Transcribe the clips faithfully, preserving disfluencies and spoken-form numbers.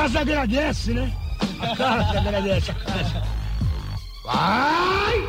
casa agradece, né? A casa agradece, a casa. Vai!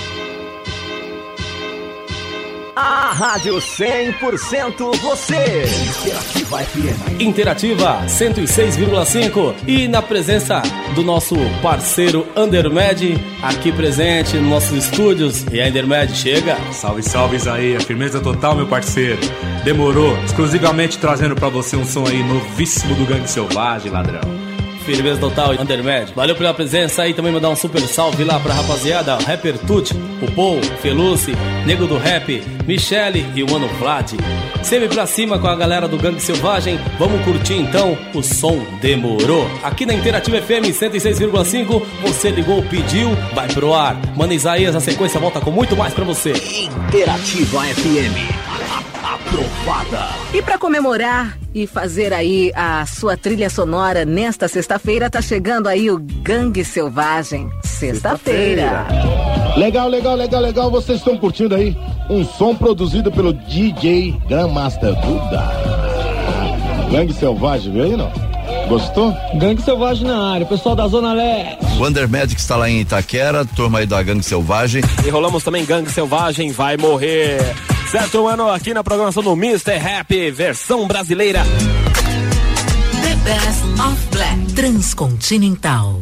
A Rádio cem por cento você. Interativa F M. Interativa cento e seis vírgula cinco. E na presença do nosso parceiro Undermed, aqui presente nos nossos estúdios. E a Undermed chega. Salve, salve, Isaías. Firmeza total, meu parceiro. Demorou. Exclusivamente trazendo pra você um som aí novíssimo do Gangue Selvagem, ladrão. Firmeza total, Undermed. Valeu pela presença aí. Também mandar um super salve lá pra rapaziada. O Rapper Tuti, o Paul, Feluce, Nego do Rap, Michele e o Mano Vlad. Sempre pra cima com a galera do Gangue Selvagem. Vamos curtir então o som Demorou. Aqui na Interativa F M cento e seis vírgula cinco. Você ligou, pediu, vai pro ar. Mano Isaías, na sequência, volta com muito mais pra você. Interativa F M. Aprovada. E pra comemorar e fazer aí a sua trilha sonora nesta sexta-feira, tá chegando aí o Gangue Selvagem. Sexta-feira. Legal, legal, legal, legal. Vocês estão curtindo aí um som produzido pelo D J Grandmaster Duda. Gangue Selvagem, viu aí, não? Gostou? Gangue Selvagem na área, pessoal da Zona Leste. O Undermed que está lá em Itaquera, turma aí da Gangue Selvagem. E rolamos também Gangue Selvagem Vai Morrer. Certo, mano, aqui na programação do mister Rap, versão brasileira. The Best of Black Transcontinental.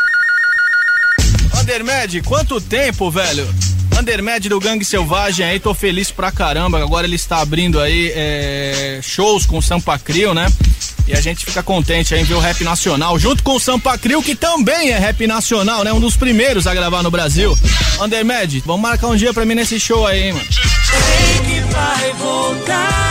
Undermed, quanto tempo, velho? Undermed do Gangue Selvagem aí, tô feliz pra caramba. Agora ele está abrindo aí é, shows com o Sampa Crio, né? E a gente fica contente aí em ver o rap nacional junto com o Sampa Crio, que também é rap nacional, né? Um dos primeiros a gravar no Brasil. Undermed, vamos marcar um dia pra mim nesse show aí, hein, mano? Sei que vai voltar.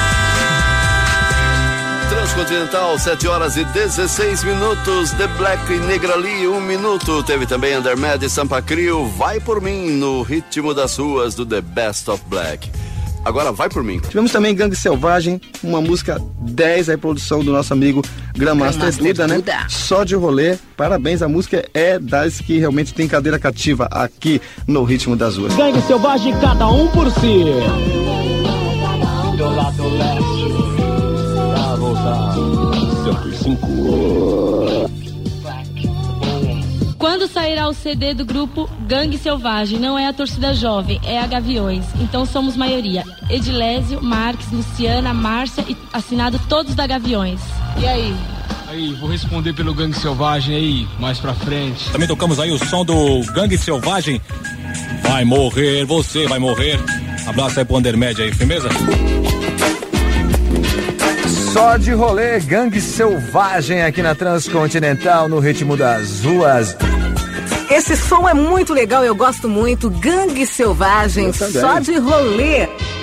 Transcontinental, sete horas e dezesseis minutos. The Black e Negrali, um minuto. Teve também Undermed e Sampa Crio. Vai por mim no ritmo das ruas do The Best of Black. Agora vai por mim. Tivemos também Gangue Selvagem, uma música dez, a produção do nosso amigo Grandmaster Duda, né? Só de rolê. Parabéns, a música é das que realmente tem cadeira cativa aqui no ritmo das ruas. Gangue Selvagem, cada um por si. Do lado leste, pra voltar, cento e cinco. Quando sairá o C D do grupo Gangue Selvagem? Não é a torcida jovem, é a Gaviões. Então somos maioria. Edilésio, Marques, Luciana, Márcia e assinado todos da Gaviões. E aí? Aí, vou responder pelo Gangue Selvagem aí, mais pra frente. Também tocamos aí o som do Gangue Selvagem. Vai morrer, você vai morrer. Abraço aí pro Undermed aí, firmeza? Só de rolê, Gangue Selvagem aqui na Transcontinental, no ritmo das ruas. Esse som é muito legal, eu gosto muito. Gangue Selvagem, só de rolê.